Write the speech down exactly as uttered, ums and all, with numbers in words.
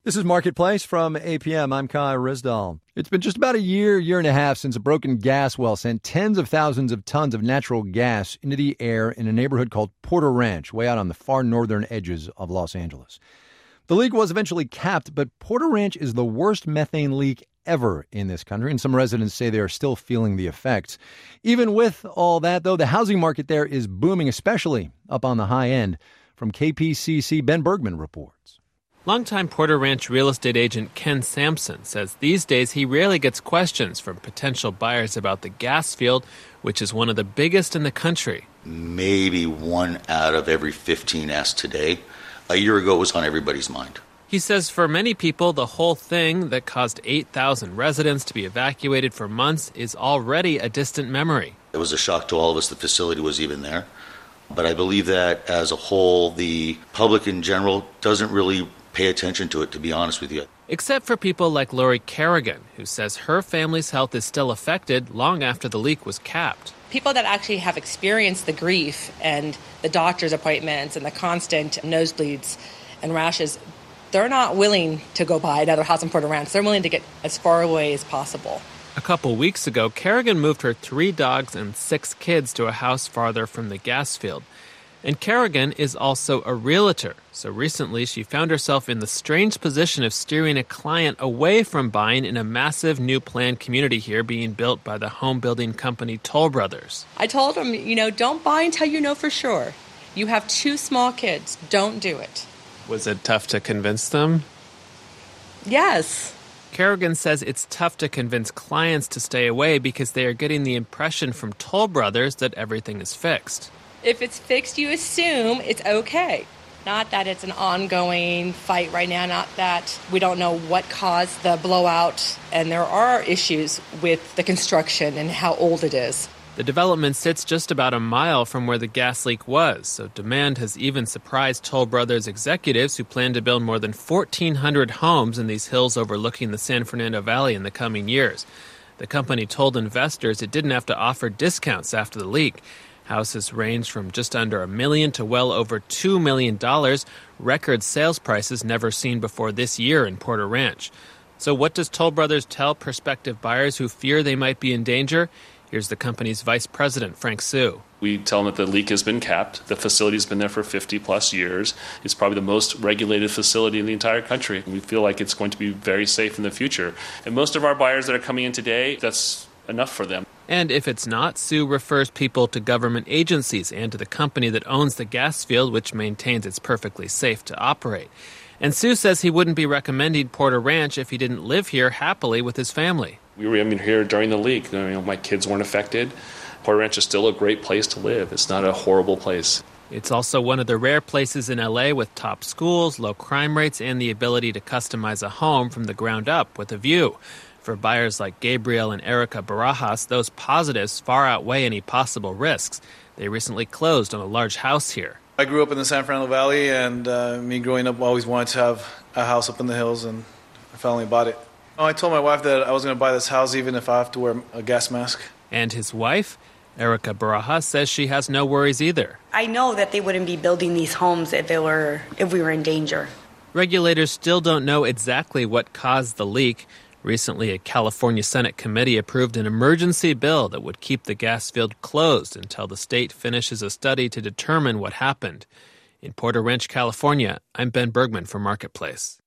This is Marketplace from A P M. I'm Kai Rizdal. It's been just about a year, year and a half since a broken gas well sent tens of thousands of tons of natural gas into the air in a neighborhood called Porter Ranch, way out on the far northern edges of Los Angeles. The leak was eventually capped, but Porter Ranch is the worst methane leak ever in this country, and some residents say they are still feeling the effects. Even with all that, though, the housing market there is booming, especially up on the high end. From K P C C, Ben Bergman reports. Longtime Porter Ranch real estate agent Ken Sampson says these days he rarely gets questions from potential buyers about the gas field, which is one of the biggest in the country. Maybe one out of every fifteen asked today. A year ago, it was on everybody's mind. He says for many people, the whole thing that caused eight thousand residents to be evacuated for months is already a distant memory. It was a shock to all of us the facility was even there. But I believe that as a whole, the public in general doesn't really pay attention to it, to be honest with you. Except for people like Lori Kerrigan, who says her family's health is still affected long after the leak was capped. People that actually have experienced the grief and the doctor's appointments and the constant nosebleeds and rashes, they're not willing to go buy another house in Porter Ranch. They're willing to get as far away as possible. A couple weeks ago, Kerrigan moved her three dogs and six kids to a house farther from the gas field. And Kerrigan is also a realtor, so recently she found herself in the strange position of steering a client away from buying in a massive new planned community here being built by the home building company Toll Brothers. I told them, you know, don't buy until you know for sure. You have two small kids. Don't do it. Was it tough to convince them? Yes. Kerrigan says it's tough to convince clients to stay away because they are getting the impression from Toll Brothers that everything is fixed. If it's fixed, you assume it's okay. Not that it's an ongoing fight right now, not that we don't know what caused the blowout, and there are issues with the construction and how old it is. The development sits just about a mile from where the gas leak was, so demand has even surprised Toll Brothers executives who plan to build more than fourteen hundred homes in these hills overlooking the San Fernando Valley in the coming years. The company told investors it didn't have to offer discounts after the leak. Houses range from just under a million to well over two million dollars, record sales prices never seen before this year in Porter Ranch. So what does Toll Brothers tell prospective buyers who fear they might be in danger? Here's the company's vice president, Frank Sue. We tell them that the leak has been capped. The facility's been there for fifty plus years. It's probably the most regulated facility in the entire country. We feel like it's going to be very safe in the future. And most of our buyers that are coming in today, that's enough for them. And if it's not, Sue refers people to government agencies and to the company that owns the gas field, which maintains it's perfectly safe to operate. And Sue says he wouldn't be recommending Porter Ranch if he didn't live here happily with his family. We were I mean, here during the leak. You know, my kids weren't affected. Porter Ranch is still a great place to live. It's not a horrible place. It's also one of the rare places in L A with top schools, low crime rates, and the ability to customize a home from the ground up with a view. For buyers like Gabriel and Erica Barajas, those positives far outweigh any possible risks. They recently closed on a large house here. I grew up in the San Fernando Valley, and uh, me growing up always wanted to have a house up in the hills, and I finally bought it. Oh, I told my wife that I was going to buy this house even if I have to wear a gas mask. And his wife, Erica Barajas, says she has no worries either. I know that they wouldn't be building these homes if it were if we were in danger. Regulators still don't know exactly what caused the leak. Recently, a California Senate committee approved an emergency bill that would keep the gas field closed until the state finishes a study to determine what happened. In Porter Ranch, California, I'm Ben Bergman for Marketplace.